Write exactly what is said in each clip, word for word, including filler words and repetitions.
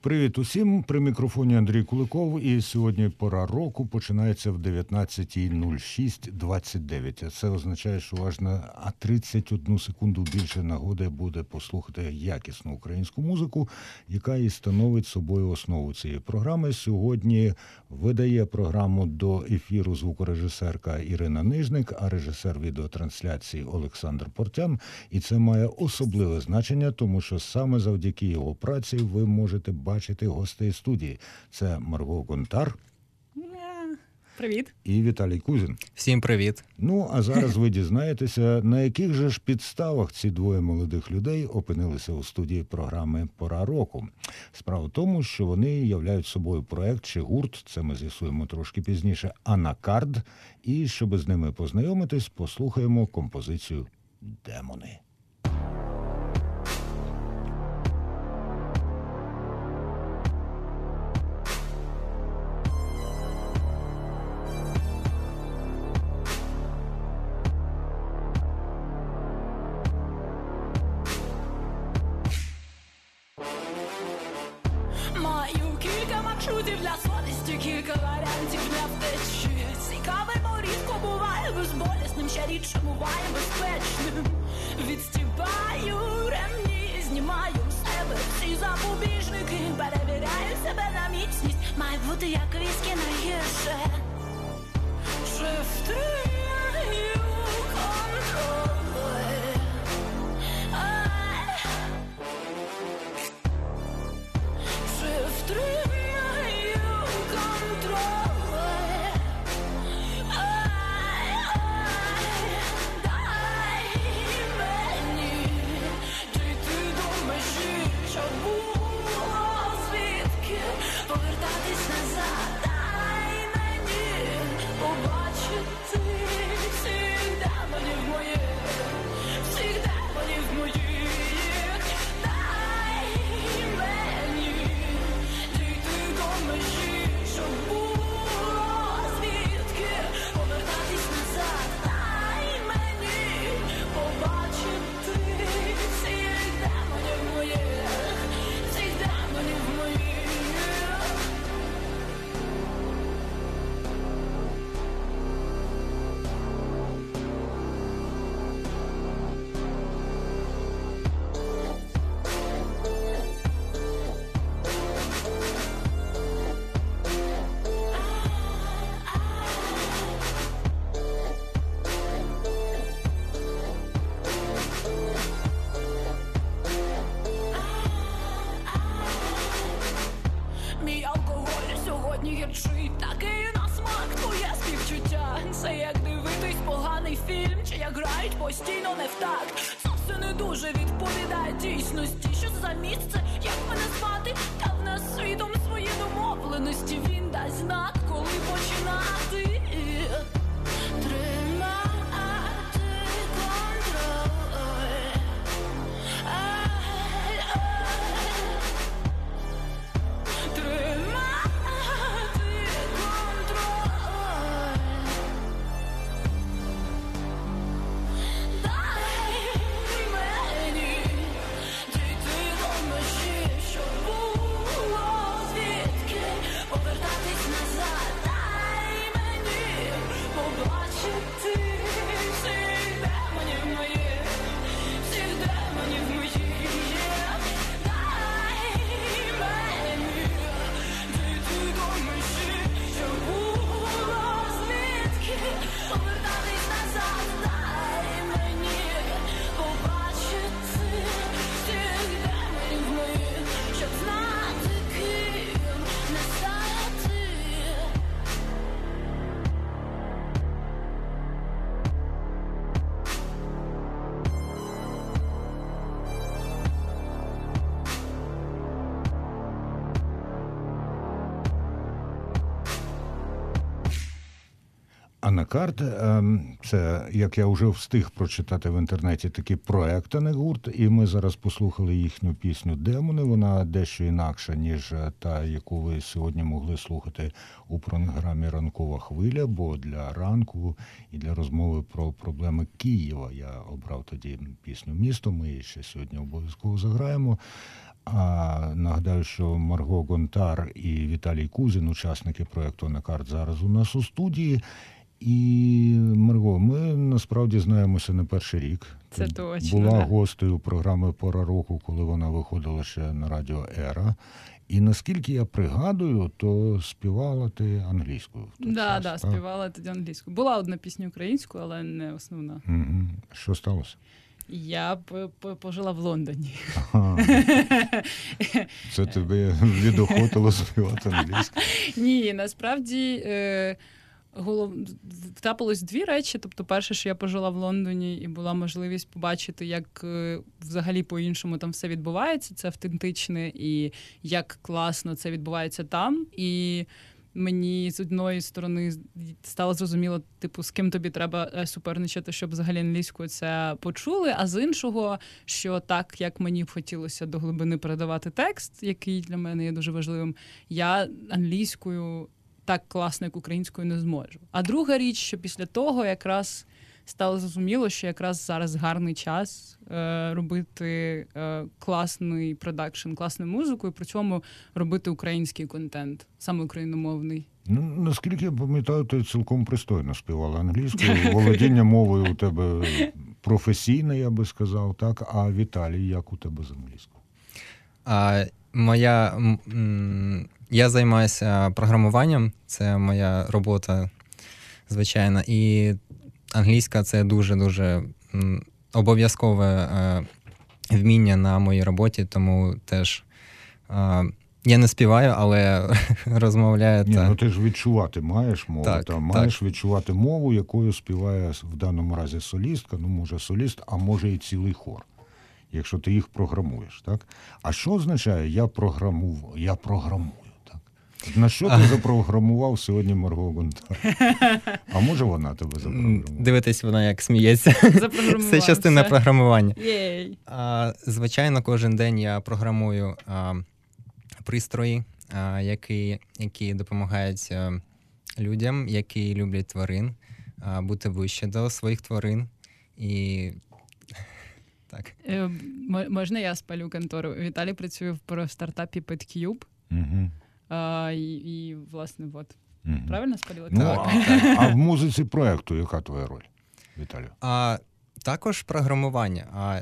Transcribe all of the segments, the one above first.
Привіт усім, при мікрофоні Андрій Куликов, і сьогодні пора року починається в дев'ятнадцята нуль шість двадцять дев'ять. А це означає, що аж на тридцять одну секунду більше нагоди буде послухати якісну українську музику, яка і становить собою основу цієї програми. Сьогодні видає програму до ефіру звукорежисерка Ірина Нижник, а режисер відеотрансляції Олександр Портян. І це має особливе значення, тому що саме завдяки його праці ви можете бачити гостей студії. Це Марго Гонтар. Привіт. І Віталій Кузін. Всім привіт. Ну, а зараз ви дізнаєтеся, на яких же ж підставах ці двоє молодих людей опинилися у студії програми «Пора року». Справа в тому, що вони являють собою проект чи гурт, це ми з'ясуємо трошки пізніше, «Анакард». І щоб з ними познайомитись, послухаємо композицію «Демони». Для совісті кілька варіантів для втечі. Цікавий рідко буває безболісним, ще рідше буває безпечним. Відстібаю ремні, знімаю з себе всі запобіжники, перевіряю себе на міцність, має бути як віскі найгірше. Чи втримаю контроль? Ай. Чи втримаю такий на смак твоє співчуття. Це як дивитись поганий фільм, чи як грають постійно не в такт. Це все не дуже відповідає дійсності. Що за місце, як мене звати? Та в нас світом свої домовленості. Він дасть знак, коли починати. Тримати контроль. Ай, ай. Тримати «Анакард» – це, як я вже встиг прочитати в інтернеті, такий проект, а не гурт. І ми зараз послухали їхню пісню «Демони». Вона дещо інакша, ніж та, яку ви сьогодні могли слухати у програмі «Ранкова хвиля», бо для ранку і для розмови про проблеми Києва я обрав тоді пісню «Місто». Ми її ще сьогодні обов'язково заграємо. А нагадаю, що Марго Гонтар і Віталій Кузін, учасники проєкту «Анакард», зараз у нас у студії. І, Марго, ми насправді знаємося не перший рік. Це Ти точно, була да. гостею програми «Пора року», коли вона виходила ще на радіо «Ера». І наскільки я пригадую, то співала ти англійською в той Да, час, да, так? співала тоді англійською. Була одна пісня українською, але не основна. Угу. Що сталося? Я п- п- пожила в Лондоні. Ага. Це тобі відохотило співати англійською? Ні, насправді е, голов... трапилось дві речі. Тобто, перше, що я пожила в Лондоні і була можливість побачити, як е, взагалі по-іншому там все відбувається, це автентичне, і як класно це відбувається там. І мені з одної сторони стало зрозуміло, типу, з ким тобі треба суперничати, щоб взагалі англійською це почули, а з іншого, що так, як мені б хотілося до глибини передавати текст, який для мене є дуже важливим, я англійською так класно, як українською, не зможу. А друга річ, що після того якраз стало зрозуміло, що якраз зараз гарний час е, робити е, класний продакшн, класну музику, і при цьому робити український контент, саме україномовний. Ну, наскільки я пам'ятаю, ти цілком пристойно співала англійською. Володіння мовою у тебе професійне, я би сказав, так? А Віталій, як у тебе з англійською? А, моя, м, я займаюся програмуванням, це моя робота звичайна, і англійська – це дуже-дуже м, обов'язкове е, вміння на моїй роботі, тому теж е, я не співаю, але розмовляю. Ні, та... ну ти ж відчувати маєш мову, Так, та, маєш так. відчувати мову, якою співає в даному разі солістка, ну може соліст, а може і цілий хор, якщо ти їх програмуєш, так? А що означає «я програмував», «я програмую», так? На що ти запрограмував сьогодні Марго Гонтар? А може вона тебе запрограмувала? Дивитесь, вона як сміється. Запрограмував Це частина все. програмування. Єй! А, звичайно, кожен день я програмую а, пристрої, а, які, які допомагають а, людям, які люблять тварин, а, бути ближче до своїх тварин. І так. Е, м- можна я спалю контору? Віталій працює в про стартапі PetCube. Угу. А, і, і, власне, от. Угу. Правильно спалила? Ну, Так, а, а в музиці проєкту яка твоя роль, Віталію? А також програмування. А,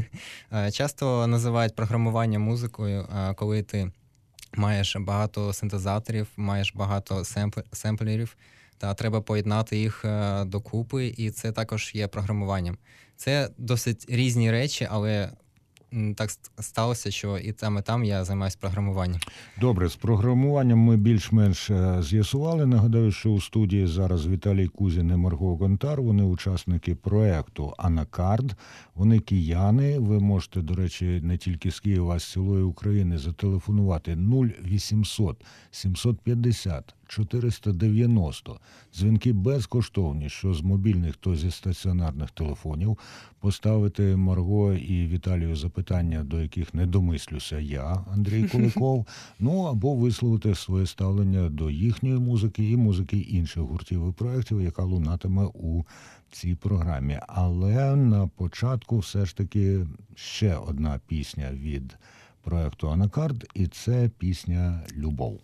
часто називають програмування музикою, а, коли ти маєш багато синтезаторів, маєш багато семпл- семплерів, та треба поєднати їх а, докупи, і це також є програмуванням. Це досить різні речі, але м, так ст- сталося, що і там, і там я займаюся програмуванням. Добре, з програмуванням ми більш-менш е, з'ясували. Нагадаю, що у студії зараз Віталій Кузін і Марго Гонтар. Вони учасники проєкту «Анакард». Вони кияни. Ви можете, до речі, не тільки з Києва, а з цілої України зателефонувати нуль вісімсот сімсот п'ятдесят чотириста дев'яносто. Дзвінки безкоштовні, що з мобільних, то зі стаціонарних телефонів. Поставити Марго і Віталію запитання, до яких не домислюся я, Андрій Куликов. Ну, або висловити своє ставлення до їхньої музики і музики інших гуртів і проєктів, яка лунатиме у цій програмі. Але на початку все ж таки ще одна пісня від проєкту «Анакард», і це пісня «Любов».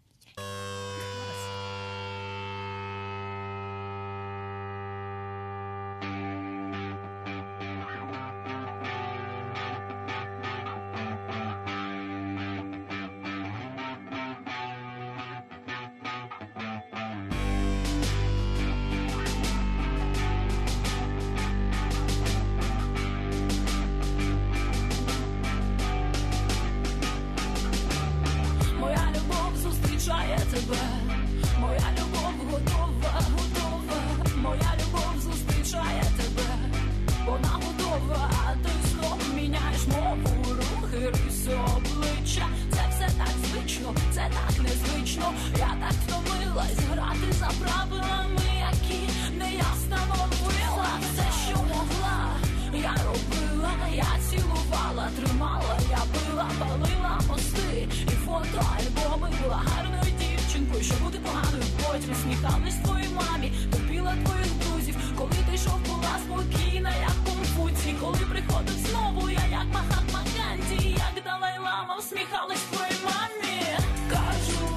Моя любов зустрічає тебе, моя любов готова, готова, моя любов зустрічає тебе, вона готова, а ти знов міняєш мову, рухи, риси обличчя. Це все так звично, це так незвично. Я так втомилась грати за правилами, які не я встановила. Все, що могла, я робила, я цілувала, тримала, я била, палила мости і фотоальбоми. Була гарною дівчинкою, щоб бути поганою. Потім сміхалась твоїй мамі, терпіла твоїх друзів. Коли ти йшов, була спокійна, як Конфуцій. Коли приходив знову, я як Махатма Ганді, як Далай-Лама. мама всміхалась твоїй мамі. Кажу,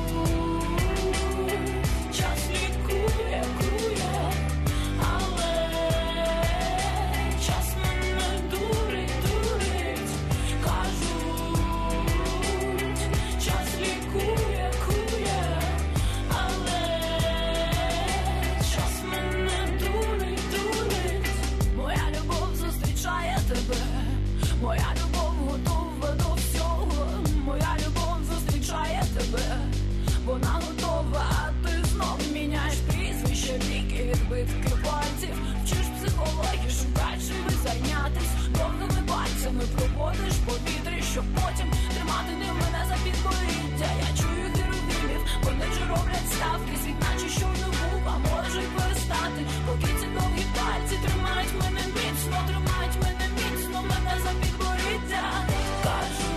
час лікує, кує, але час мене дурить, дурить. Кажуть, час лікує, кує, але час мене дурить, дурить. Моя любов зустрічає тебе, моя любов готова до всього, моя любов зустрічає тебе, вона готова, а ти знов міняєш прізвище, віки, відбитки пальців, вчиш психологію, шукаєш чим зайнятись, довгими пальцями проводиш повітрі, щоб потім тримати ним мене за підборіддя. Я чую херувимів, вони вже роблять ставки, світ наче що не був, а може й перестати, поки ці довгі пальці тримають мене міцно, тримають мене міцно, мене за підборіддя. Кажу,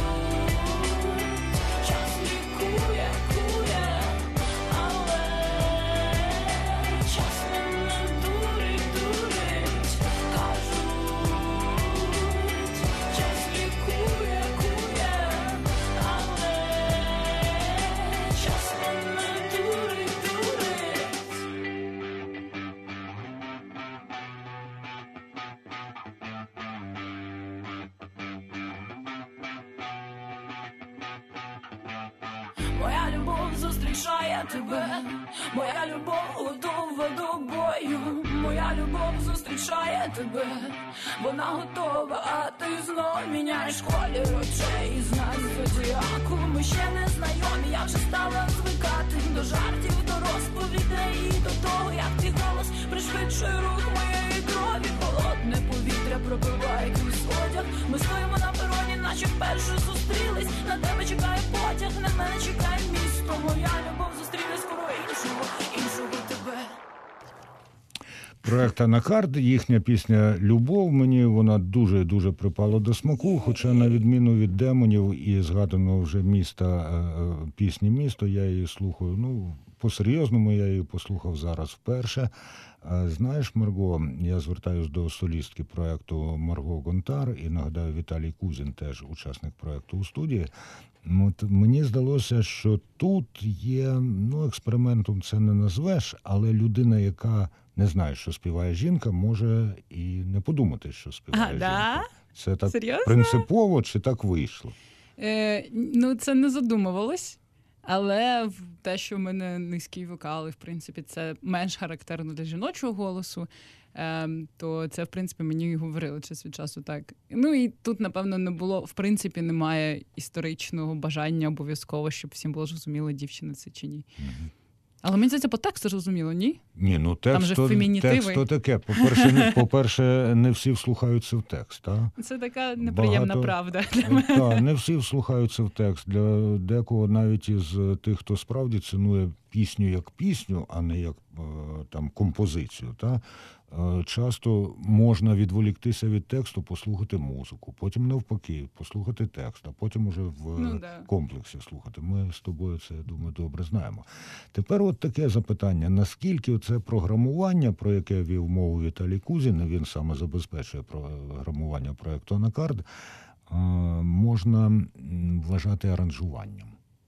час лікує, кує, але час мене дурить, дурить. Кажуть, час лікує, кує, але час мене дурить, дурить. Моя любов зустрічає тебе, моя любов готова до бою, моя любов зустрічає тебе, вона готова, а ти знов міняєш колір очей. З нас зодіаку ми ще не знайомі, я вже стала звикати до жартів, до розповідей і до того, як твій голос пришвидшує рух моєї крові. Холодне повітря пробиває крізь одяг, ми стоїмо на пероні, наче вперше зустрілись. На тебе чекає потяг, на мене чекає місто. Моя любов зустріне скоро іншого, іншого тебе. Проект Анакард, їхня пісня «Любов», мені вона дуже-дуже припала до смаку, хоча на відміну від демонів і згаданого вже міста, е, пісні «Місто», я її слухаю, ну, по-серйозному я її послухав зараз вперше. А знаєш, Марго, я звертаюсь до солістки проекту Марго Гонтар і нагадаю, Віталій Кузін теж учасник проекту у студії. От мені здалося, що тут є, ну, експериментом це не назвеш, але людина, яка не знає, що співає жінка, може і не подумати, що співає А, жінка. да? Це так Серйозно? принципово чи так вийшло? Е, ну, це не задумувалось, але в- те, що в мене низький вокал, і, в принципі, це менш характерно для жіночого голосу, е, то це, в принципі, мені і говорили час від часу так. Ну, і тут, напевно, не було, в принципі, немає історичного бажання обов'язково, щоб всім було зрозуміло, дівчина це чи ні. Мгм. Але мені здається, по тексту зрозуміло, ні? Ні, ну Там текст, же то, фемінітиви. текст то таке. По-перше, не, по-перше, не всі вслухаються в текст, так? Це така неприємна Багато- правда для мене. Так, не всі вслухаються в текст. Для декого навіть із тих, хто справді цінує пісню як пісню, а не як е, там композицію, та, е, часто можна відволіктися від тексту, послухати музику, потім навпаки, послухати текст, а потім уже в Ну, да. комплексі слухати. Ми з тобою це, думаю, добре знаємо. Тепер от таке запитання. Наскільки це програмування, про яке вів мову Віталій Кузін, він саме забезпечує програмування проєкту «Анакард», е, можна м, вважати аранжуванням?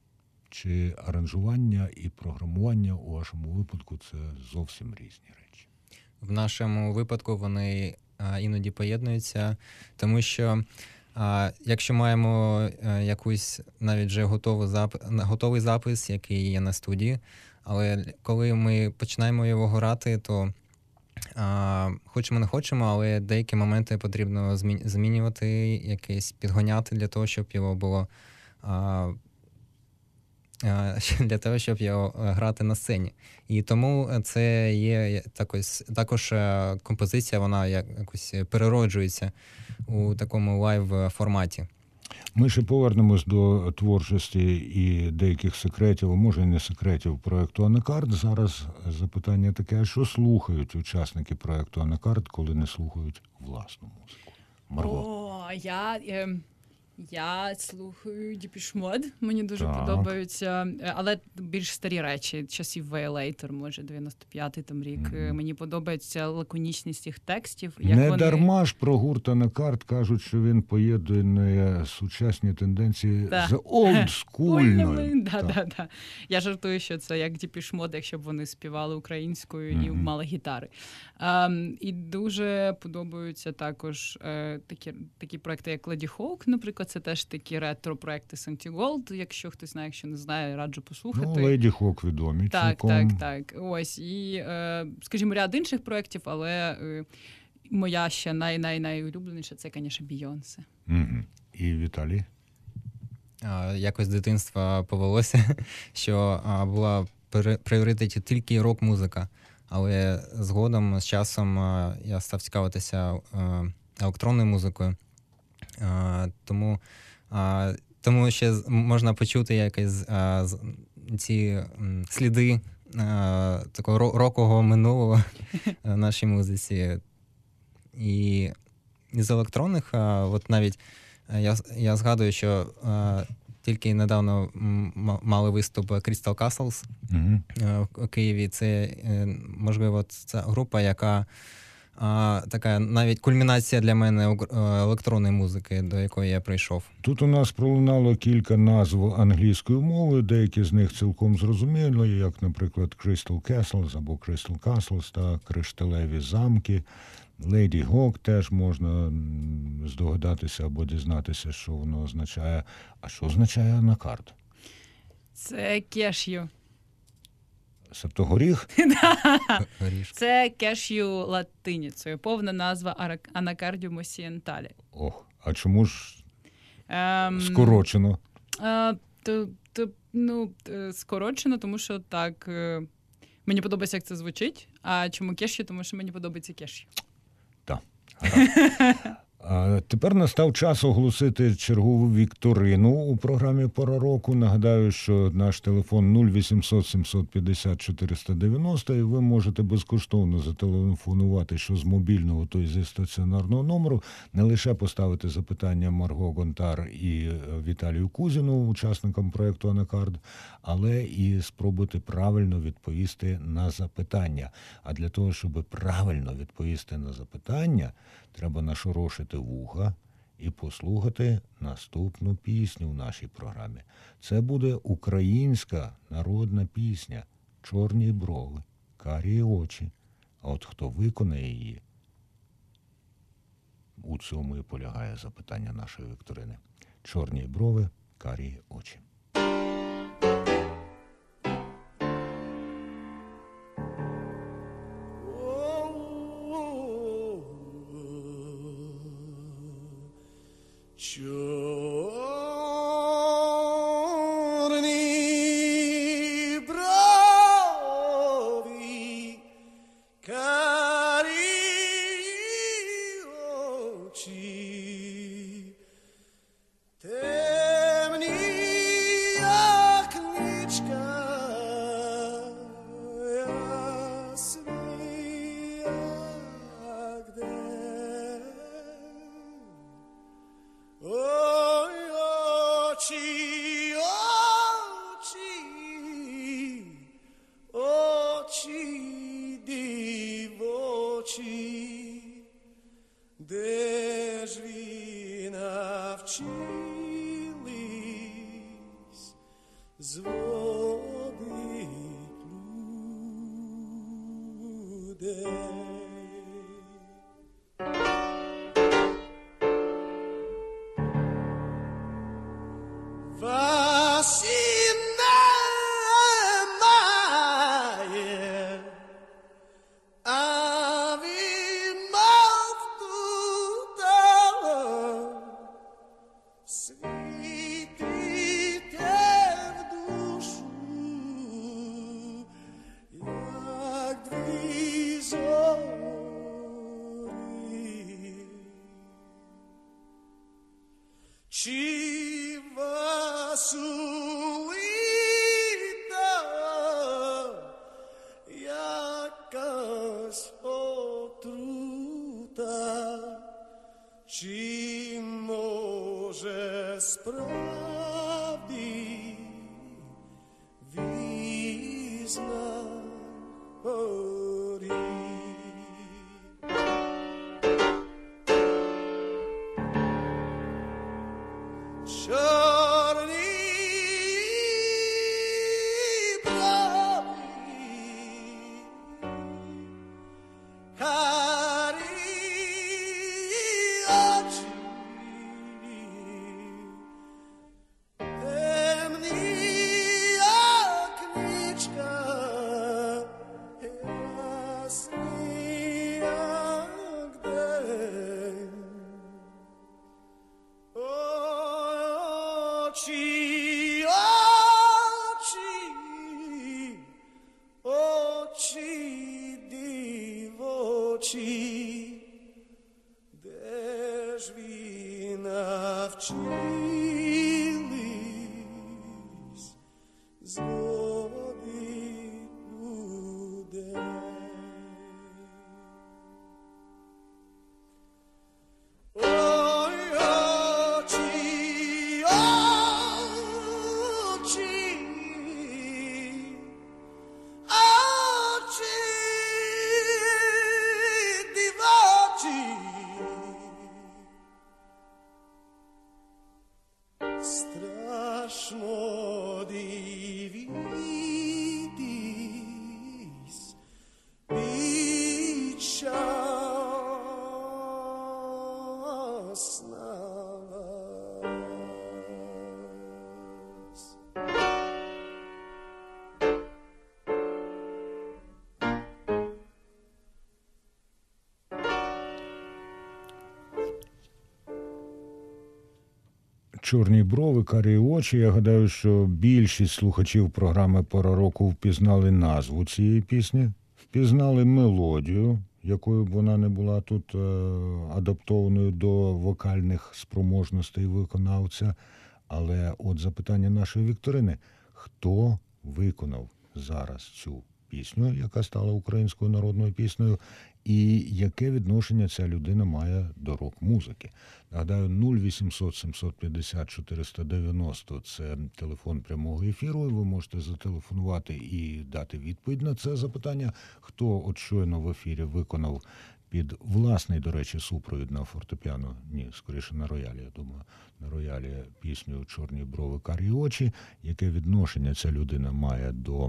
Чи аранжування і програмування у вашому випадку це зовсім різні речі? В нашому випадку вони а, іноді поєднуються, тому що а, якщо маємо а, якусь навіть вже готову зап... готовий запис, який є на студії, але коли ми починаємо його грати, то а, хочемо не хочемо, але деякі моменти потрібно змін... змінювати, якесь підгоняти для того, щоб його було а, а, для того, щоб його е, грати на сцені. І тому це є також, також е, композиція, вона як- якось перероджується у такому лайв-форматі. Ми ще повернемось до творчості і деяких секретів, а може і не секретів проєкту «Анакард». Зараз запитання таке, а що слухають учасники проєкту «Анакард», коли не слухають власну музику? Марго. О, я... Е, Я слухаю Depeche Mode, мені дуже Так. подобаються, е, але більш старі речі, часів Violator, може, дев'яносто п'ятий там рік. Е, Мені подобається лаконічність їх текстів. Як Не вони... дарма ж про гурт Анакард кажуть, що він поєднує сучасні тенденції Так. з олдскульною. Да, Так. да, да. Я жартую, що це як Depeche Mode, якщо б вони співали українською і Мгм. мали гітари. Ем, і дуже подобаються також е, такі, такі проекти, як Lady Hawk, наприклад, це теж такі ретро-проекти Santi Gold. Якщо хтось знає, якщо не знає, раджу послухати. Ну, Леді Хок відомі. Так, цілком. так, так. Ось. І, е, скажімо, ряд інших проєктів, але е, моя ще най-най-найулюбленіша – це, звісно, Бейонсе. Мгм. І Віталій? А, Якось з дитинства повелося, що а, була в прі- пріоритеті тільки рок-музика. Але згодом, з часом, а, я став цікавитися а, електронною музикою. А, Тому, а, тому ще з- можна почути якісь а, з- ці м, сліди а, такого ро- рокового минулого в нашій музиці. І з електронних, а, от навіть е, я, я згадую, що а, тільки недавно м, м- мали виступ Crystal Castles Угу. е, в в Києві. Це, е, можливо, ця група, яка а, така навіть кульмінація для мене ук- е, електронної музики, до якої я прийшов. Тут у нас пролунало кілька назв англійською мовою, деякі з них цілком зрозумілі, як, наприклад, Crystal Castles або Crystal Castles та Кришталеві замки. Lady Hawk теж можна м, здогадатися або дізнатися, що воно означає. А що означає анакард? Це кешю. Себто горіх? Горішки. Це кешю латиницею, повна назва Ара- Анакардіум осієнталі. Ох, а чому ж Ем, скорочено? А, то, то, ну, е, скорочено, тому що так. е, Мені подобається, як це звучить. А чому кешю? Тому що мені подобається кешю. А тепер настав час оголосити чергову вікторину у програмі «Пора року». Нагадаю, що наш телефон нуль вісімсот сімсот п'ятдесят чотириста дев'яносто, і ви можете безкоштовно зателефонувати що з мобільного, то й зі стаціонарного номеру, не лише поставити запитання Марго Гонтар і Віталію Кузіну, учасникам проєкту «Анакард», але і спробувати правильно відповісти на запитання. А для того, щоб правильно відповісти на запитання, треба нашорошити вуха і послухати наступну пісню в нашій програмі. Це буде українська народна пісня «Чорні брови, карі очі». А от хто виконає її, у цьому і полягає запитання нашої вікторини. «Чорні брови, карі очі». Чорні брові, карі очі, темні, як нічка, ясні, як день. Ой, очі, очі, очі дівочі, де ж ви навчились зводить людей? Вас і немає, а ви мов тута, світите в душу, як дві зорі. без правди візна горі. Чорні очі, очі, очі дівочі, де ж ви навчились зводить людей? Ой, очі, очі, очі дівочі, страшно дивитись під час на вас. Чорні брови, карі очі. Я гадаю, що більшість слухачів програми «Пора року» впізнали назву цієї пісні, впізнали мелодію, якою б вона не була тут е- адаптованою до вокальних спроможностей виконавця. Але от запитання нашої вікторини. Хто виконав зараз цю пісню, яка стала українською народною піснею, і яке відношення ця людина має до рок-музики? Нагадаю, нуль вісімсот сімсот п'ятдесят чотириста дев'яносто – це телефон прямого ефіру, і ви можете зателефонувати і дати відповідь на це запитання. Хто от щойно в ефірі виконав під власний, до речі, супровід на фортепіано, ні, скоріше на роялі, я думаю, на роялі пісню «Чорні брови, карі очі», яке відношення ця людина має до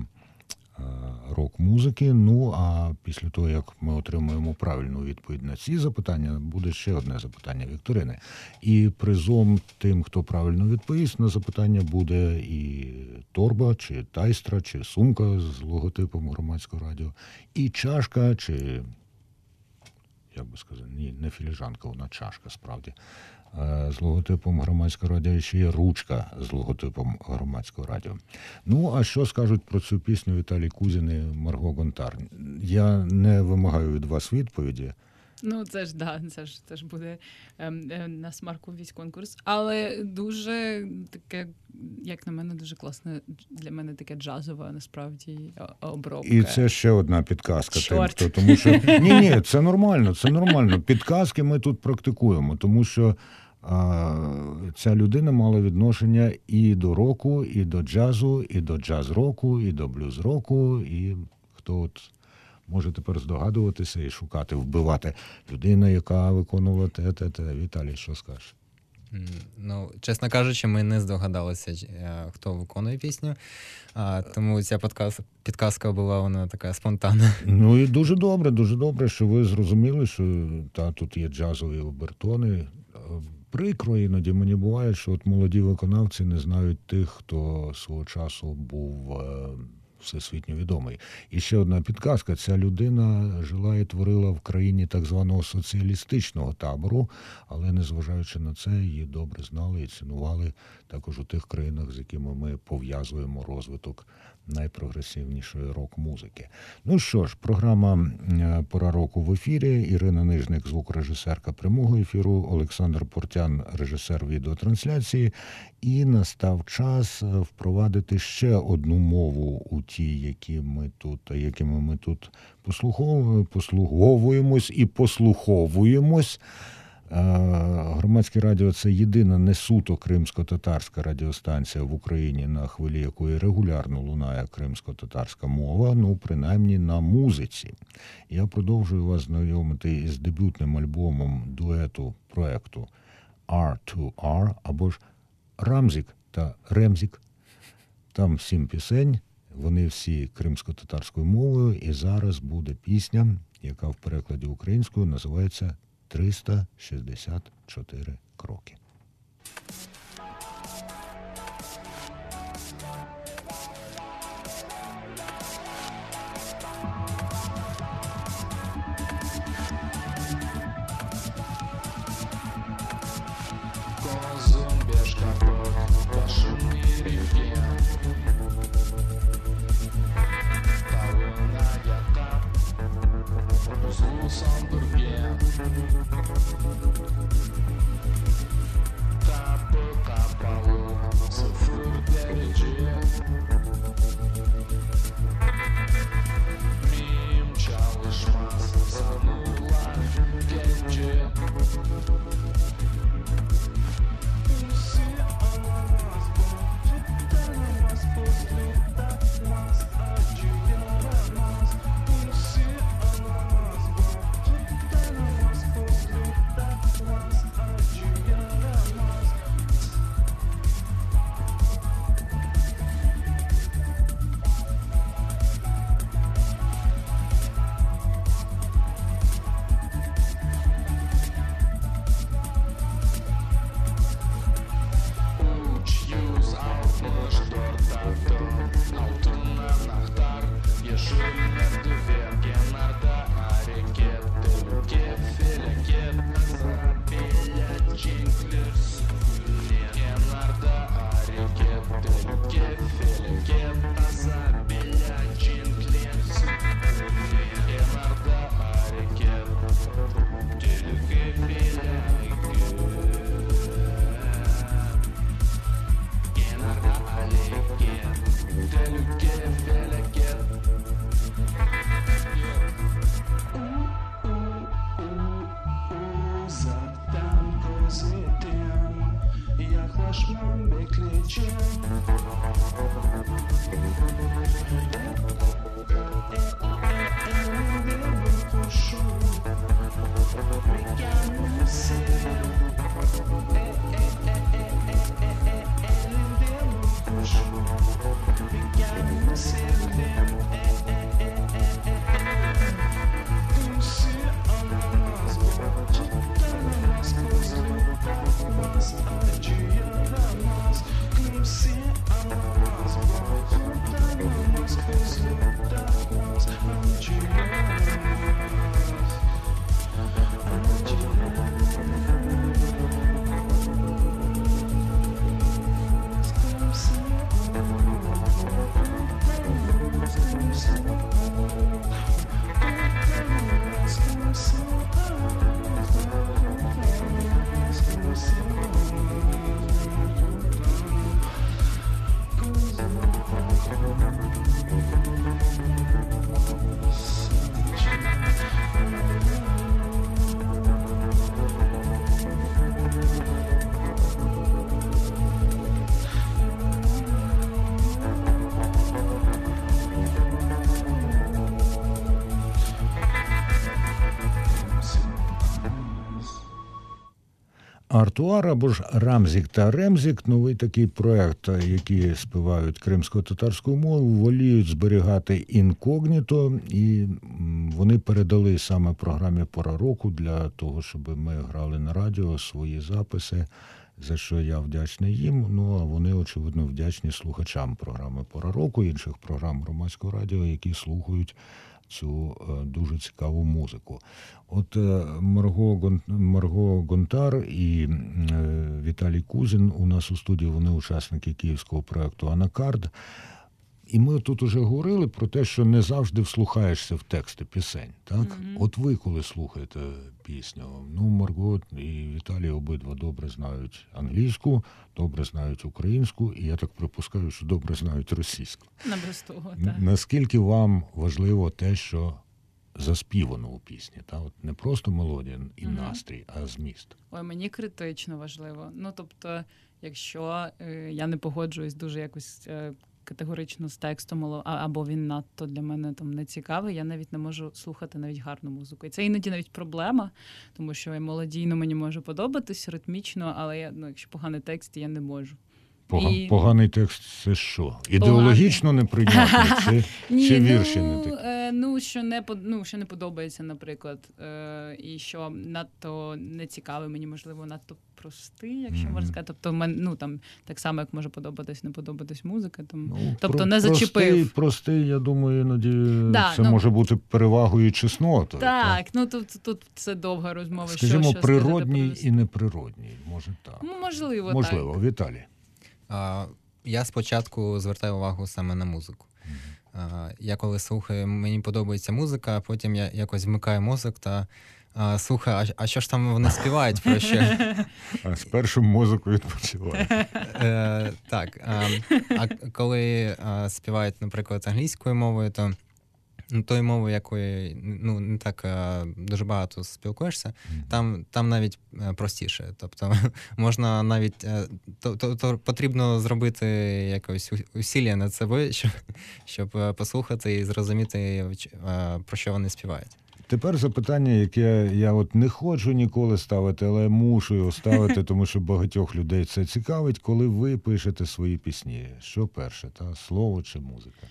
рок-музики. Ну, а після того, як ми отримаємо правильну відповідь на ці запитання, буде ще одне запитання вікторини. І призом тим, хто правильно відповість на запитання, буде і торба, чи тайстра, чи сумка з логотипом Громадського радіо, і чашка, чи, як би сказати, ні, не філіжанка, вона чашка, справді, з логотипом Громадського радіо, ще є ручка з логотипом Громадського радіо. Ну, а що скажуть про цю пісню Віталій Кузін і Марго Гонтар? Я не вимагаю від вас відповіді. Ну, це ж, да, це ж, це ж буде ем, ем, на смарку весь конкурс. Але дуже таке, як на мене, дуже класне, для мене таке джазове, насправді, обробка. І це ще одна підказка Чорт. тим, хто, тому що... Ні-ні, це нормально, це нормально. Підказки ми тут практикуємо, тому що а, ця людина мала відношення і до року, і до джазу, і до джаз-року, і до блюз-року, і хто от... може тепер здогадуватися і шукати, вбивати людину, яка виконувала те, те, те. Віталій, що скажеш? Ну, чесно кажучи, ми не здогадалися, хто виконує пісню, а, тому ця підказ, підказка була вона така спонтанна. Ну і дуже добре, дуже добре, що ви зрозуміли, що та, тут є джазові обертони. Прикро іноді мені буває, що от молоді виконавці не знають тих, хто свого часу був всесвітньо відомий. І ще одна підказка. Ця людина жила і творила в країні так званого соціалістичного табору, але незважаючи на це, її добре знали і цінували також у тих країнах, з якими ми пов'язуємо розвиток найпрогресивнішої рок-музики. Ну що ж, програма «Пора року» в ефірі. Ірина Нижник, звукорежисерка прямого ефіру, Олександр Портян, режисер відеотрансляції. І настав час впровадити ще одну мову у ті, які ми тут, якими ми тут послуховуємось і послуховуємось. Громадське радіо – це єдина не суто кримсько-татарська радіостанція в Україні, на хвилі якої регулярно лунає кримсько-татарська мова, ну, принаймні на музиці. Я продовжую вас знайомити із дебютним альбомом дуету проекту ар ту ар, або ж Рамзік та Ремзік. Там сім пісень, вони всі кримсько-татарською мовою, і зараз буде пісня, яка в перекладі українською називається триста шістдесят чотири кроки. Козум без капот, пашинный ревген. Тавына якап, узлу сандурген. Tapı kapalı, sıfır derece. Mim çalışmaz, sanırlar gece. Yaklaşmam bekleyeceğim. Elinde bir kurşun, bir kendimi seveyim. Elinde bir kurşun, bir kendimi seveyim. Kimse anlamaz bu, tutamaz gözlük takmaz, acı yaramaz. Kimse anlamaz bu, tutamaz gözlük takmaz, acı yaramaz. Acı yaramaz. Kimse anlamaz bu, tutamaz, kimse Артуар або ж Рамзік та Ремзік – новий такий проект, який співають кримсько-татарською мовою, воліють зберігати інкогніто, і вони передали саме програмі «Пора року» для того, щоб ми грали на радіо свої записи, за що я вдячний їм, ну а вони, очевидно, вдячні слухачам програми «Пора року», інших програм громадського радіо, які слухають цю дуже цікаву музику. От Марго, Гон... Марго Гонтар і Віталій Кузін у нас у студії, вони учасники київського проєкту «Анакард». І ми тут уже говорили про те, що не завжди вслухаєшся в тексти пісень. Так? Mm-hmm. От ви, коли слухаєте пісню, ну, Марго і Віталій обидва добре знають англійську, добре знають українську, і я так припускаю, що добре знають російську. Не без того, так. Наскільки вам важливо те, що заспівано у пісні. Та? От не просто мелодія і Мгм. настрій, а зміст. Ой, мені критично важливо. Ну, тобто, якщо е, я не погоджуюсь дуже якось е, категорично з текстом, ало- а- або він надто для мене там не цікавий, я навіть не можу слухати навіть гарну музику. І це іноді навіть проблема, тому що і мелодійно мені може подобатись, ритмічно, але я, ну, якщо поганий текст, я не можу. Пога- І- Поганий текст це що? Ідеологічно неприйнятний? Чи, чи вірші ну, не такі? е, ну, що не, под- ну, що не подобається, наприклад, е, і що надто нецікавий, мені, можливо, надто простий, якщо Мгм. можна сказати. Тобто, мен, ну, там, так само, як може подобатись, не подобатись музика. Там. Ну, тобто про- не зачепив. Простий, простий, я думаю, іноді Да, це ну- може бути перевагою чеснотою. Так, ну тут, тут це довга розмова. Скажімо, що, що природній сказати і неприродній. Може так. про... Ну, можливо, Можливо, так. Віталій. А, я спочатку звертаю увагу саме на музику. А, я коли слухаю, мені подобається музика, а потім я якось вмикаю мозок та а, слухаю, а, а що ж там вони співають про що? А спершу мозок відпочиває. Е, так. А, а коли а, співають, наприклад, англійською мовою, то ну, тою мовою, якою ну, не так а, дуже багато спілкуєшся, там, там навіть е, простіше. Тобто можна навіть е, то, то, то потрібно зробити якось у- усилля над собою, щоб, щоб е, послухати і зрозуміти, ч- е, про що вони співають. Тепер запитання, яке я от не хочу ніколи ставити, але мушу його ставити, тому що багатьох людей це цікавить, коли ви пишете свої пісні. Що перше, та слово чи музика?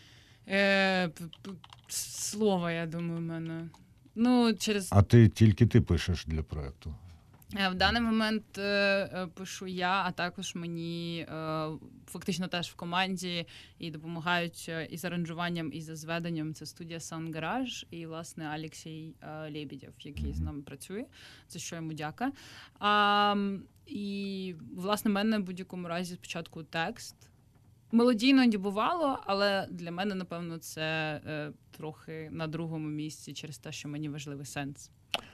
Е, п- п- слово, я думаю, в мене. Ну, через А ти тільки ти пишеш для проекту? Е, В даний момент е, е, пишу я, а також мені е, фактично теж в команді і допомагають е, і з аранжуванням, і за зведенням. Це студія Sound Garage і, власне, Алексій е, Лебедєв, який з нами працює, за що йому дяка. А, м, і, власне, в мене в будь-якому разі спочатку текст. Мелодійно не бувало, але для мене, напевно, це е, трохи на другому місці через те, що мені важливий сенс.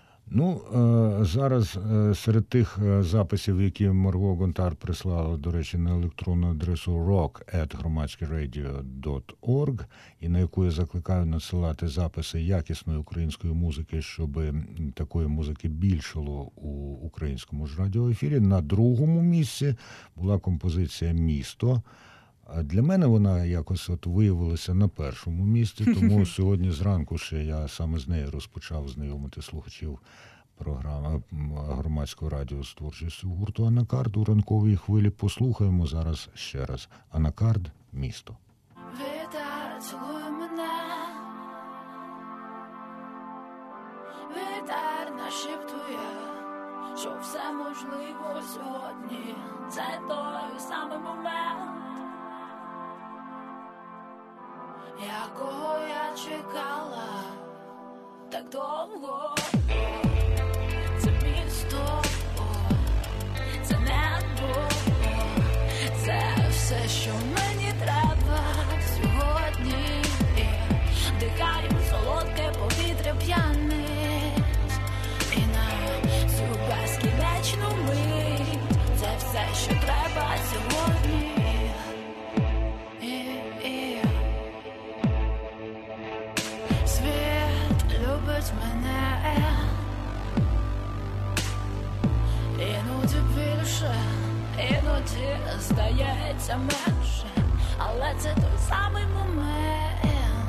Ну, е, зараз е, серед тих е, записів, які Марго Гонтар прислала, до речі, на електронну адресу rock at громадське радіо крапка орг, і на яку я закликаю надсилати записи якісної української музики, щоб м, такої музики більшало у українському ж радіоефірі. На другому місці була композиція «Місто». А для мене вона якось от виявилася на першому місці, тому сьогодні зранку ще я саме з нею розпочав знайомити слухачів програми м, громадського радіо з творчістю гурту «Анакард» у ранковій хвилі. Послухаємо зараз ще раз «Анакард. Місто». Вітер цілує мене, вітер нашіптує, що все можливо сьогодні. Це той самий момент, якого я чекала так довго. Це місто, це небо, це все, що мені треба сьогодні. Дихаю солодке повітря п'яне, і на цю безкінечну мить це все, що треба сьогодні. І, і. Світ любить мене, іноді більше, іноді здається менше, але це той самий момент,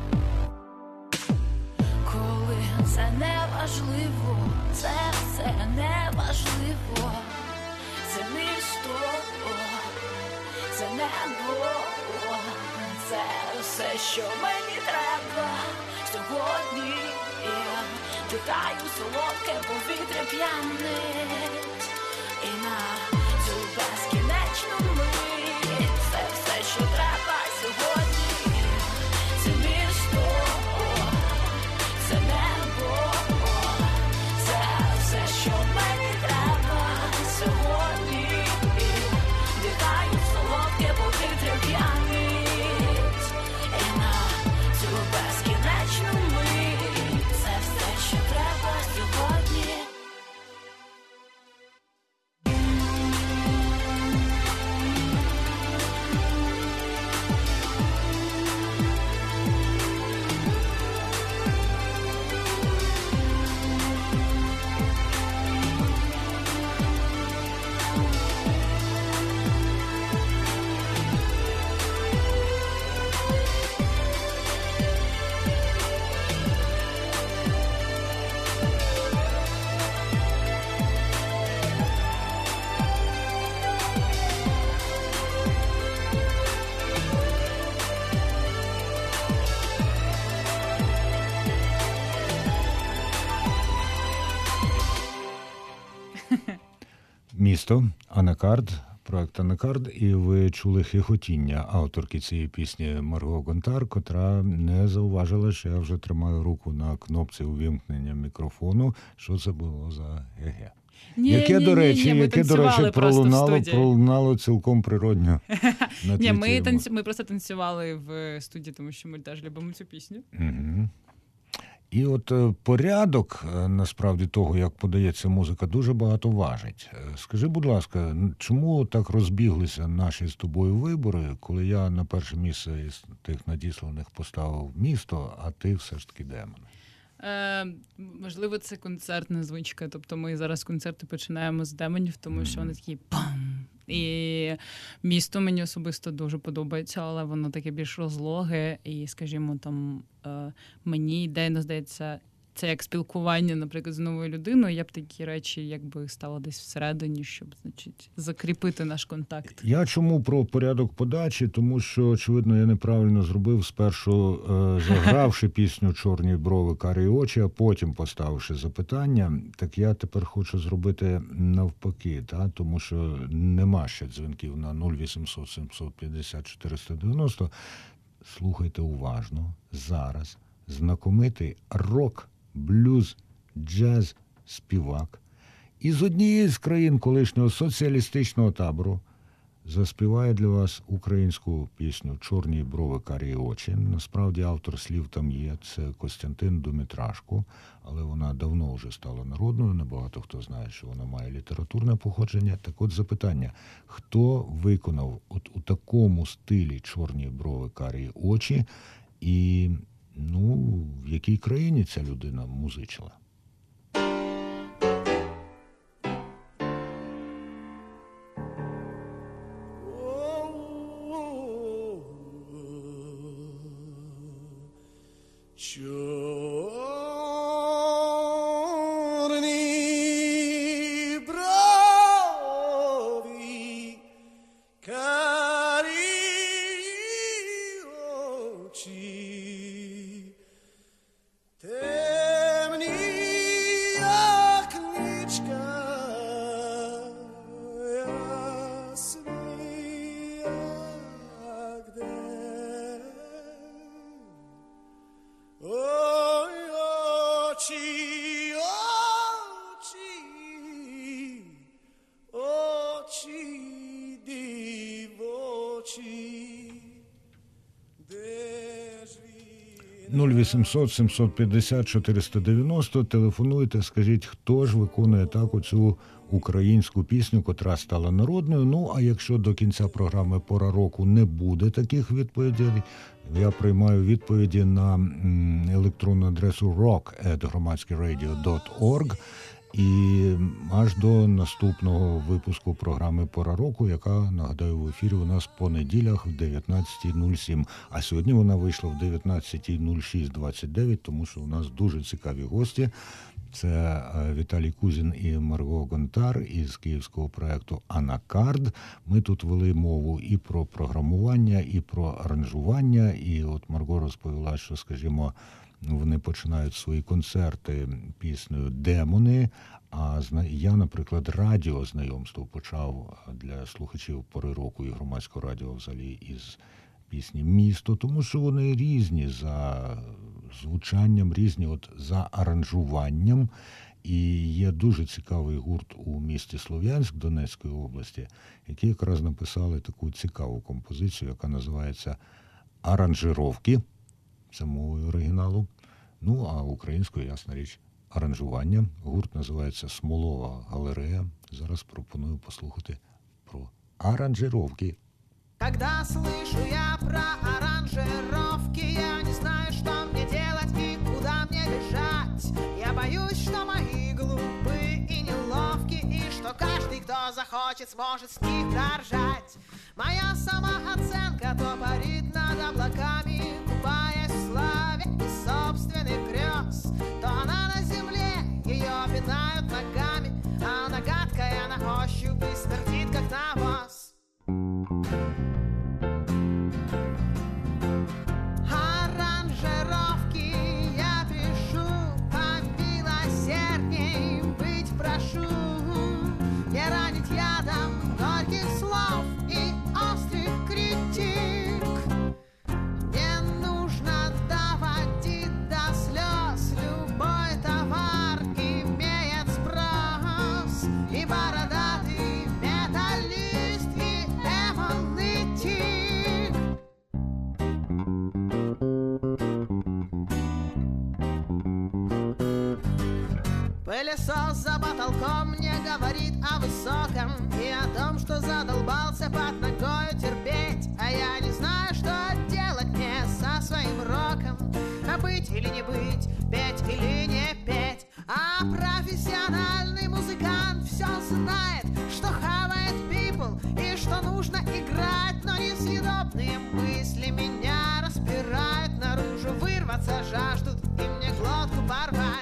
коли це не важливо, це все не важливо, це місто, це небо, це все, що мені треба сьогодні. Дихаю солодке повітря п'янить, і на цю безкінечну мить це все, що треба сьогодні. Це місто, це небо, це все, що мені треба сьогодні. Дихаю солодке повітря п'янить, і на цю безкінечну мить це все, що треба сьогодні. Місто, Анакард, проект Анакард, і ви чули хихотіння авторки цієї пісні Марго Гонтар, котра не зауважила, що я вже тримаю руку на кнопці увімкнення мікрофону. Що це було за ге-ге? Ні, Яке, ні, до ні, речі, ні, ми яке, до танцювали речі, просто в пролунало, студії. пролунало цілком природньо. на тлі Ні, ми, цієї танцю... ми просто танцювали в студії, тому що ми теж любимо цю пісню. Угу. І от е, порядок, е, насправді, того, як подається музика, дуже багато важить. Е, Скажи, будь ласка, н- чому так розбіглися наші з тобою вибори, коли я на перше місце із тих надісланих поставив місто, а ти все ж таки демон? Е, можливо, це концертна звичка. Тобто ми зараз концерти починаємо з демонів, тому що вони такі пам. І місто мені особисто дуже подобається, але воно таке більш розлоге. І, скажімо, там е, мені ідейно здається, це як спілкування, наприклад, з новою людиною. Я б такі речі якби стала десь всередині, щоб, значить, закріпити наш контакт. Я чому про порядок подачі? Тому що, очевидно, я неправильно зробив, спершу е, загравши пісню «Чорні брови, карі очі», а потім поставивши запитання. Так я тепер хочу зробити навпаки, та? Тому що нема ще дзвінків на нуль вісімсот сімсот п'ятдесят чотириста дев'яносто. Слухайте уважно. Зараз знакомитий рок, блюз, джаз, співак із однієї з країн колишнього соціалістичного табору заспіває для вас українську пісню «Чорні брови, карі очі». Насправді автор слів там є, це Костянтин Думітрашко, але вона давно вже стала народною, небагато хто знає, що вона має літературне походження. Так от запитання, хто виконав от у такому стилі «Чорні брови, карі очі» і, ну, в якій країні ця людина музичила? Чорні брови, карі очі, темні, як нічка, ясні, як день. Ой, очі, очі, очі дівочі, де ж він? нуль вісімсот сімсот п'ятдесят чотириста дев'яносто. Телефонуйте, скажіть, хто ж виконує так оцю українську пісню, котра стала народною. Ну, а якщо до кінця програми «Пора року» не буде таких відповідей, я приймаю відповіді на м, електронну адресу rock at громадськерадіо крапка орг і аж до наступного випуску програми «Пора року», яка, нагадаю, в ефірі у нас по неділях в дев'ятнадцята нуль сім. А сьогодні вона вийшла в дев'ятнадцята нуль шість двадцять дев'ять, тому що у нас дуже цікаві гості. Це е, Віталій Кузін і Марго Гонтар із київського проєкту «Анакард». Ми тут вели мову і про програмування, і про аранжування. І от Марго розповіла, що, скажімо, вони починають свої концерти піснею «Демони», а я, наприклад, радіознайомство почав для слухачів «Пори року» і громадського радіо взагалі із пісні «Місто», тому що вони різні за звучанням, різні от за аранжуванням. І є дуже цікавий гурт у місті Слов'янськ Донецької області, які якраз написали таку цікаву композицію, яка називається «Аранжировки». Це мовою оригіналу. Ну, а українською, ясна річ, аранжування. Гурт називається «Смолова галерея». Зараз пропоную послухати про аранжировки. Когда слышу я про аранжировки, я не знаю, что мне делать и куда мне бежать. Я боюсь, что мои глупые и неловкие, и что каждый, кто захочет, сможет с них доржать. Моя самооценка то парит над облаками, купаясь в славе и собственных грез, то она на земле, ее пинают ногами, а она гадкая на ощупь и смердит, как навоз. Аранжировки я пишу, помилосердней быть прошу, не ранить Пылесос за потолком мне говорит о высоком и о том, что задолбался под ногою терпеть. А я не знаю, что делать мне со своим роком. А быть или не быть, петь или не петь. А профессиональный музыкант все знает, что хавает people и что нужно играть. Но несъедобные мысли меня распирают, наружу вырваться жаждут и мне глотку порвать.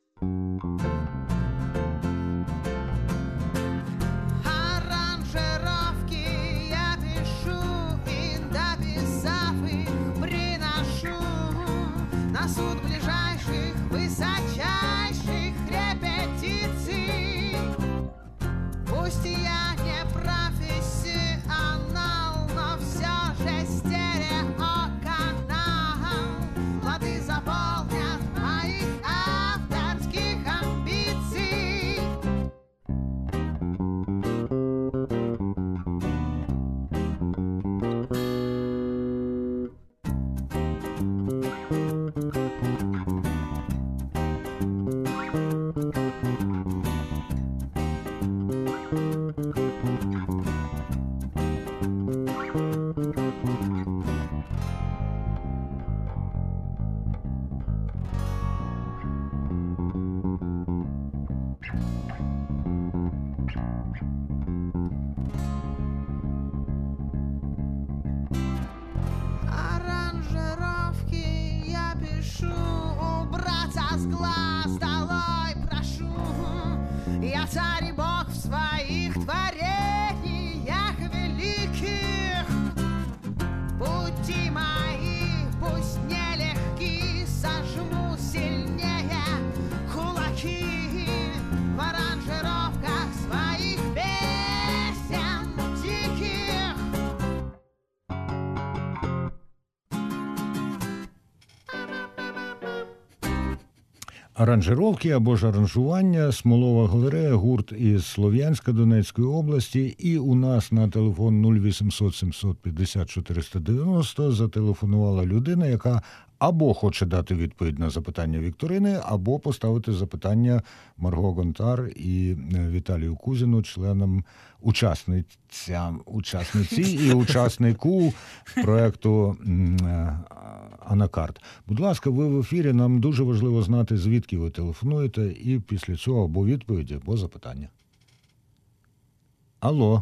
Аранжировки я пишу и, дописав их, приношу на суд ближайших высочайших репетиций. Пусть я не профессионал, но все же стереоканал. Лады заполнят моих авторских амбиций. Аранжировки я пишу, убраться с глаз долой прошу. Я царь и бог в своих творениях великих. Пути мои пусть нелегки, сожму сильнее кулаки в аранжировках своих песен диких. Аранжировки або ж аранжування, Смолова галерея, гурт із Слов'янська Донецької області. І у нас на телефон нуль вісімсот сімсот п'ятдесят чотириста дев'яносто зателефонувала людина, яка або хоче дати відповідь на запитання Вікторини, або поставити запитання Марго Гонтар і Віталію Кузіну, членам, учасницям, учасниці і учаснику проєкту «Анакарт». Будь ласка, ви в ефірі, нам дуже важливо знати, звідки ви телефонуєте, і після цього або відповіді, або запитання. Алло.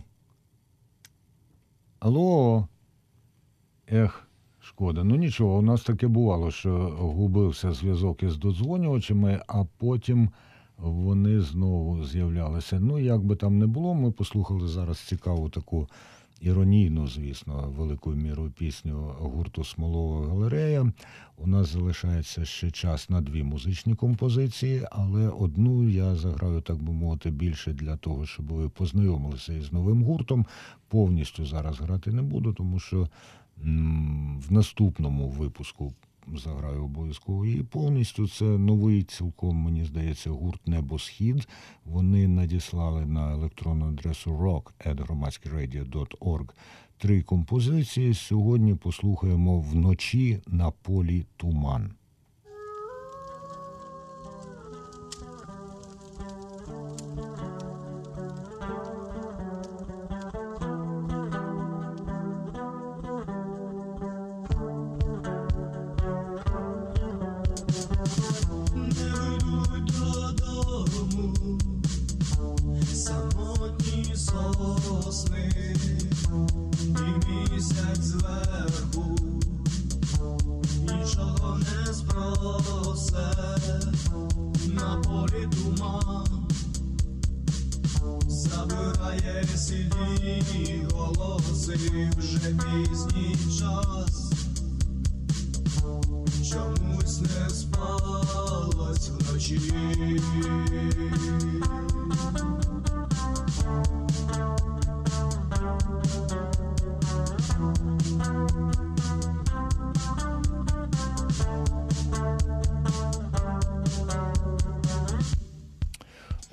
Алло. Ех. Шкода. Ну нічого, у нас таке бувало, що губився зв'язок із додзвонювачами, а потім вони знову з'являлися. Ну, як би там не було, ми послухали зараз цікаву таку іронійну, звісно, великою мірою пісню гурту «Смолова галерея». У нас залишається ще час на дві музичні композиції, але одну я заграю, так би мовити, більше для того, щоб ви познайомилися із новим гуртом. Повністю зараз грати не буду, тому що в наступному випуску заграю обов'язково її повністю. Це новий цілком, мені здається, гурт «Небосхід». Вони надіслали на електронну адресу рок ет громадськерадіо крапка орг три композиції. Сьогодні послухаємо «Вночі на полі туман».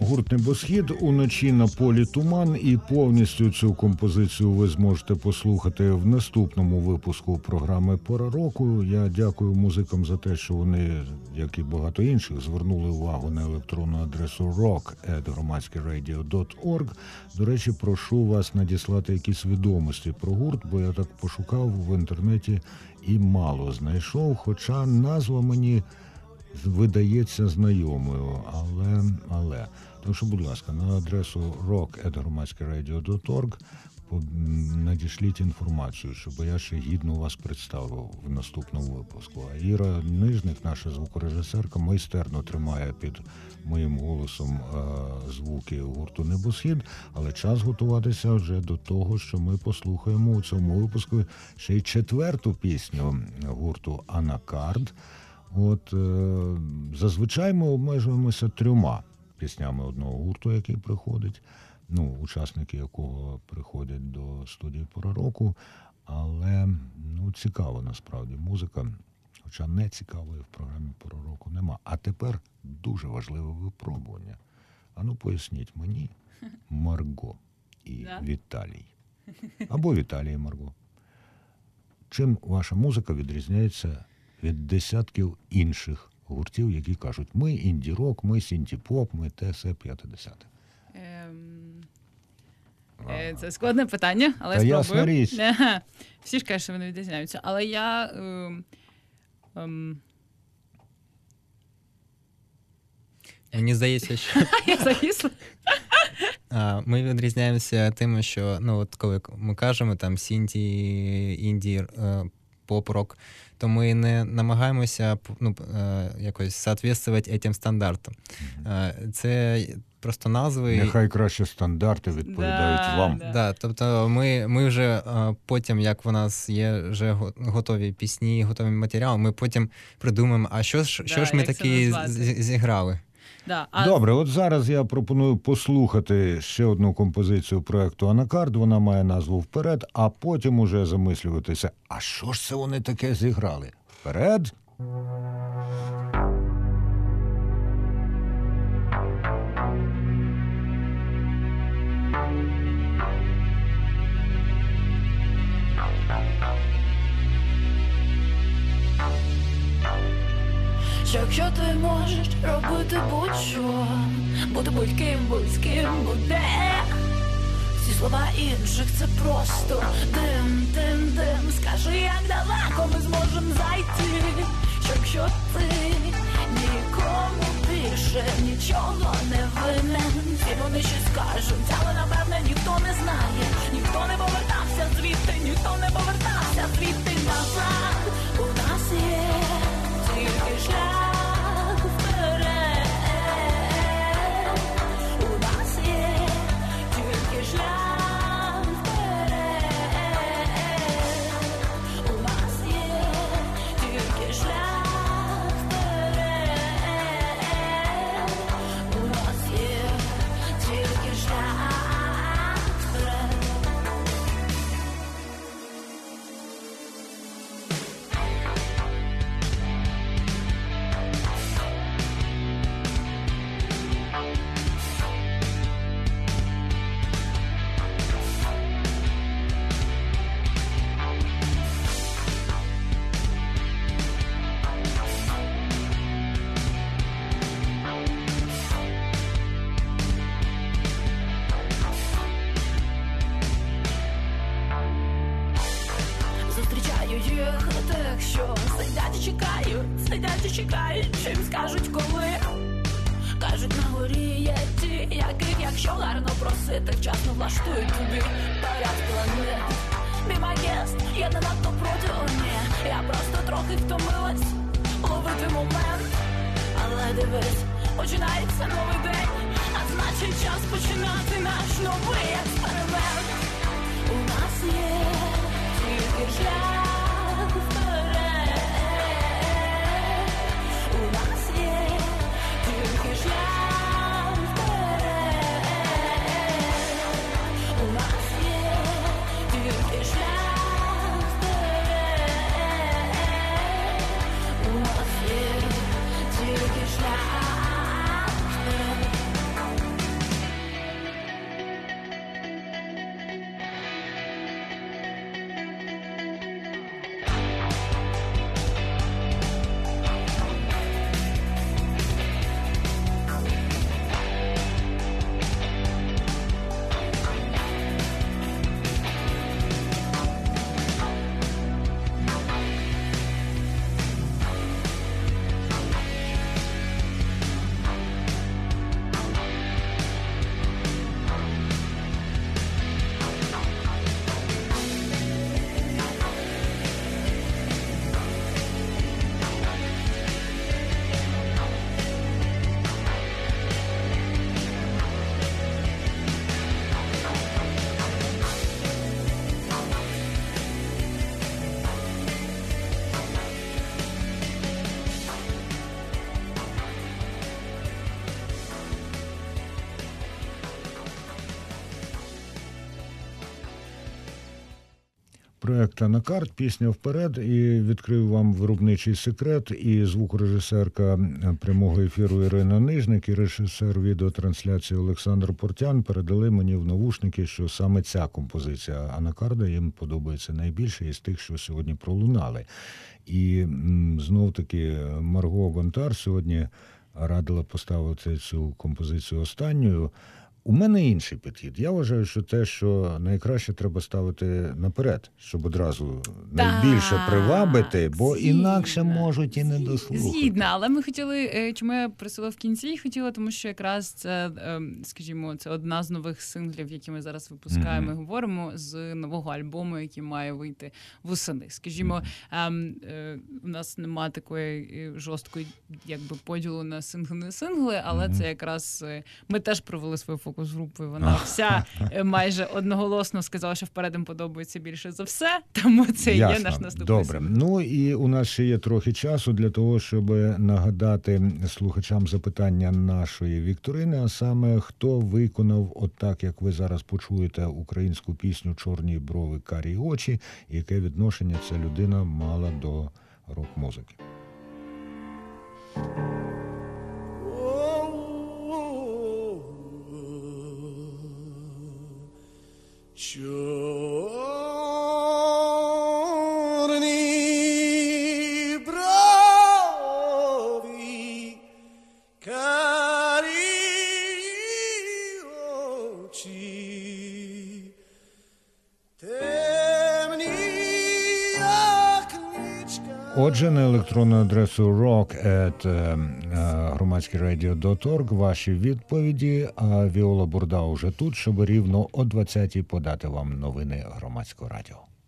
гурт «Небосхід», «Уночі на полі туман», і повністю цю композицію ви зможете послухати в наступному випуску програми «Пора року». Я дякую музикам за те, що вони, як і багато інших, звернули увагу на електронну адресу rock at громадське радіо дот орг. До речі, прошу вас надіслати якісь відомості про гурт, бо я так пошукав в інтернеті і мало знайшов, хоча назва мені видається знайомою, але, але. Тому що, будь ласка, на адресу rock at громадське радіо дот орг надішліть інформацію, щоб я ще гідно вас представив в наступному випуску. А Іра Нижник, наша звукорежисерка, майстерно тримає під моїм голосом е- звуки гурту «Небосхід», але час готуватися вже до того, що ми послухаємо у цьому випуску ще й четверту пісню гурту «Анакард». От е- зазвичай ми обмежуємося трьома піснями одного гурту, який приходить, ну, учасники якого приходять до студії «Пора року», але, ну, цікаво насправді музика, хоча не цікавої в програмі «Пора року» нема. А тепер дуже важливе випробування. А ну, поясніть мені, Марго і Да. Віталій. Або Віталій і Марго. Чим ваша музика відрізняється від десятків інших гуртів, які кажуть, ми інді-рок, ми сінті-поп, ми те, се, п'яте-десяте. Ем, е, Це складне питання, але Та я ясна спробую. річ. Ага. Всі ж кажуть, що вони відрізняються. Але я. ем, ем, Мені здається, що Я завісла. а, ми відрізняємося тим, що ну, от коли ми кажемо там сінті, інді, е, поп-рок, то ми не намагаємося ну, е, якось соответствувати цим стандартам. Е, Це просто назви. Нехай краще стандарти відповідають Да, вам. да. Да, тобто ми, ми вже е, потім, як в нас є вже го- готові пісні, готові матеріали, ми потім придумаємо, а що ж, що Да, ж ми як це такі назвати? з- зіграли. Да. А Добре, от зараз я пропоную послухати ще одну композицію проекту «Анакард». Вона має назву «Вперед», а потім уже замислюватися, а що ж це вони таке зіграли? Вперед! Що якщо ти можеш робити будь-що, бути будь-ким, будь-ким, буде. Всі слова інших це просто дим, дим, дим. Скажи, як далеко ми зможемо зайти. Що якщо ти нікому більше нічого не винен. Всі вони щось скажуть, але напевне ніхто не знає. Ніхто не повертався звідти, ніхто не повертався звідти назад. У нас є тільки шлях вперед. У нас є тільки шлях вперед. У нас є тільки шлях вперед. У нас є тільки шлях вперед. Зустрічаю їх тих, що сидять і чекають, сидять і чекають, чим скажуть коли. Кажуть, на горі є ті, яких, якщо гарно просити, вчасно влаштують тобі поряд планет. Be my guest, я не надто проти, о ні, я просто трохи втомилась ловити момент. Але дивись, починається новий день, а значить час починати наш новий експеримент. У нас є тільки шлях вперед. У нас є тільки шлях вперед. У нас є тільки шлях вперед. У нас є тільки шлях вперед. проект «Анакард», пісня «Вперед», і відкрив вам виробничий секрет, і звукорежисерка прямого ефіру Ірина Нижник, і режисер відеотрансляції Олександр Портян передали мені в навушники, що саме ця композиція «Анакарда» їм подобається найбільше із тих, що сьогодні пролунали. І знов-таки Марго Гонтар сьогодні радила поставити цю композицію останньою. У мене інший підхід. Я вважаю, що те, що найкраще треба ставити наперед, щоб одразу найбільше привабити, бо згідна. інакше можуть і не дослухати. Згідна, але ми хотіли, е, чому я просила в кінці, хотіла, тому що якраз це, е, скажімо, це одна з нових синглів, які ми зараз випускаємо і Мгм. говоримо, з нового альбому, який має вийти восени. Скажімо, ем, е, у нас нема такої е, жорсткої якби поділу на сингли-не-сингли, але Мгм. це якраз е, ми теж провели свою фокус-групу, і вона вся е, майже одноголосно сказала, що «Вперед» їм подобається більше за все, тому це і є Ясно. наш наступний Добре. сингл. Ну і у нас ще є трохи часу для того, щоб нагадати слухачам запитання нашої вікторини, а саме хто виконав, отак, як ви зараз почуєте, українську пісню «Чорні брови, карі очі», і яке відношення ця людина мала до рок-музики. Чорні брови, карі очі, темні, як нічка. Отже, на електронну адресу rock at громадське радіо крапка орг ваші відповіді, а Віола Бурда уже тут, щоб рівно о двадцятій подати вам новини Громадського радіо.